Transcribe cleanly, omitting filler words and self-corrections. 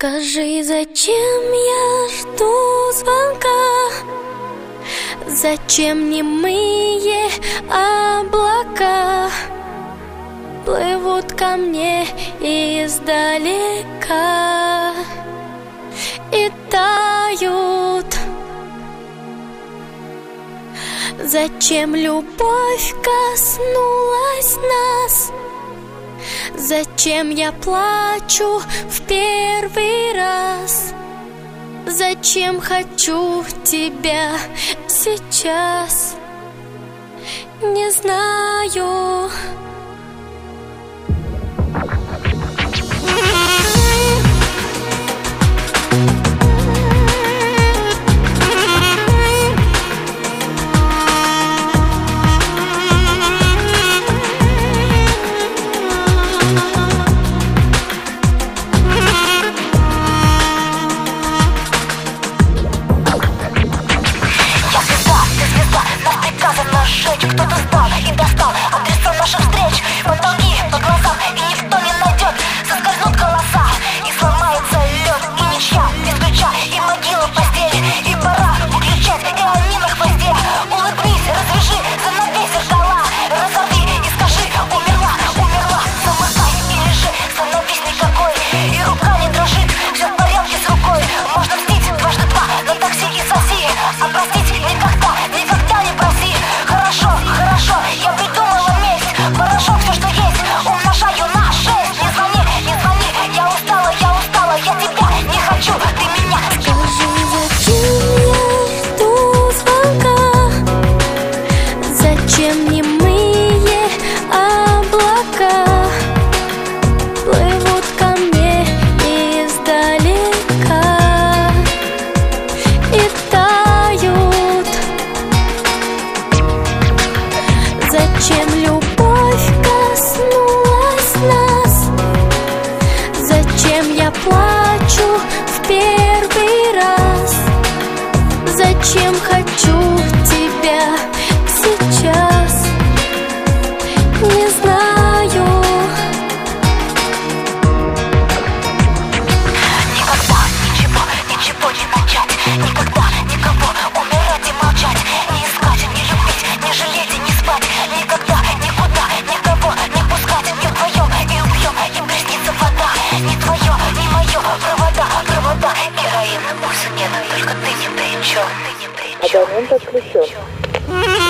Скажи, зачем я жду звонка? Зачем немые облака плывут ко мне издалека и тают? Зачем любовь коснулась нас? Зачем я плачу в первый раз? Зачем хочу тебя сейчас? Не знаю. Кто-то сдал и достал адреса наших встреч. Потолки по глазам, и никто не найдет. Соскользнут голоса, и сломается лед. И ничья без ключа, и могила в постели. И пора выключать, и они на хвосте. Улыбнись, развяжи, занавесь зеркала. Разорви и скажи: умерла, умерла. Замортай и лежи, становись никакой. И рука не дрожит, все в порядке с рукой. Можно мстить дважды два на такси и соси. А простить никогда, никогда не проси. Хорошо, я придумала месть. Порошок, все, что есть, умножаю на 6. Не звони, не звони, я устала, я тебя не хочу, ты меня. Скажи, зачем я жду звонка? Зачем немые облака плывут ко мне издалека и тают? Зачем любовь коснулась нас? Зачем я плачу в первый раз? Зачем хочу тебя сейчас? Не знаю. Никогда ничего не начать. Никогда никого умирать и молчать. Не искать, не любить, не жалеть и не спать. Никогда, никуда, никого не пускать. Не вдвоем и убьем, им приснится вода. Не твое, не мое, провода. Героин, уксус нет, только ты не при чем. Абонент отключен.